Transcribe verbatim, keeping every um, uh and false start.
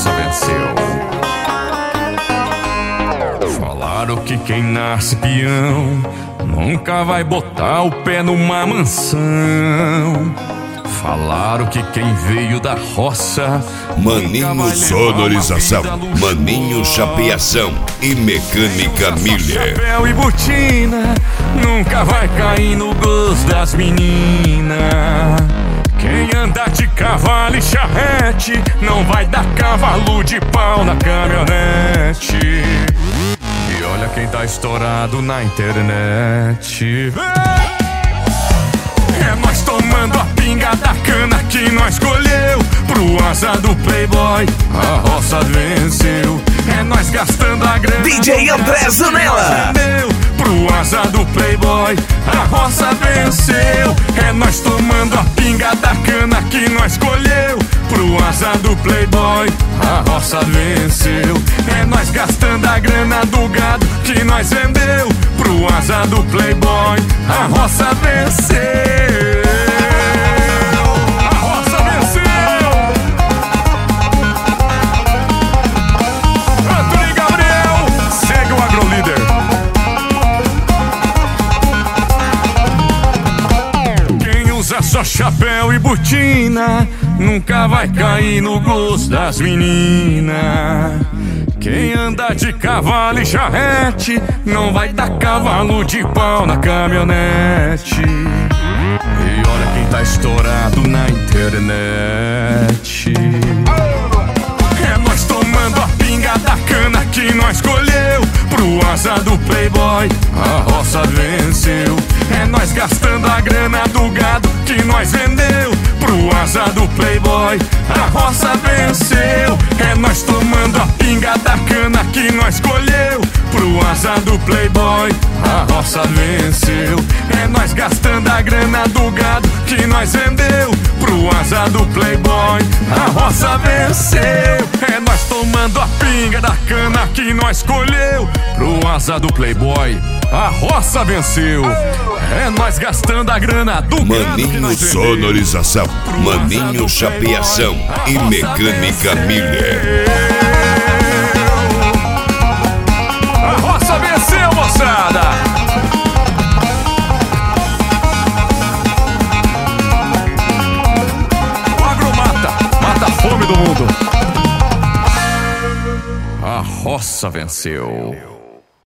roça venceu. Falaram que quem nasce peão nunca vai botar o pé numa mansão. Falaram que quem veio da roça Maninho Sonorização, Maninho Chapeação e Mecânica Miller. Chapéu e botina nunca vai cair no gosto das meninas. Quem anda de cavalo e charrete não vai dar cavalo de pau na caminhonete. E olha quem tá estourado na internet. É nós tomando a pinga da cana que nós colheu. Pro asa do Playboy a roça venceu. É nós gastando a grana D J André Zanella. Pro asa do Playboy a roça venceu. É nós tomando a pinga da cana que nós colheu. Pro asa do Playboy a roça venceu. É nós gastando a grana do gado que nós vendeu. Pro asa do Playboy a roça venceu. A roça venceu. Antônio Gabriel, segue o Agrolíder. Quem usa só chapéu e botina nunca vai cair no gosto das meninas. Quem anda de cavalo e charrete não vai dar cavalo de pau na caminhonete. E olha quem tá estourado na internet. É nós tomando a pinga da cana que nós colheu. Pro asa do Playboy a roça venceu. É nós gastando a grana do gado que nós vendeu. Pro asa do Playboy a roça venceu. É nós tomando a pinga da cana que nós colheu. Pro asa do Playboy a roça venceu. É nós gastando a grana do gado que nós vendeu. Pro asa do Playboy a roça venceu. É nós tomando a pinga da cana que nós colheu. Pro asa do Playboy a roça venceu. É nós gastando a grana do gado que Maninho nós vendeu. Sonorização, Maninho Chapeação e Mecânica Miller. A roça venceu, moçada! O agro mata, mata a fome do mundo. A roça venceu.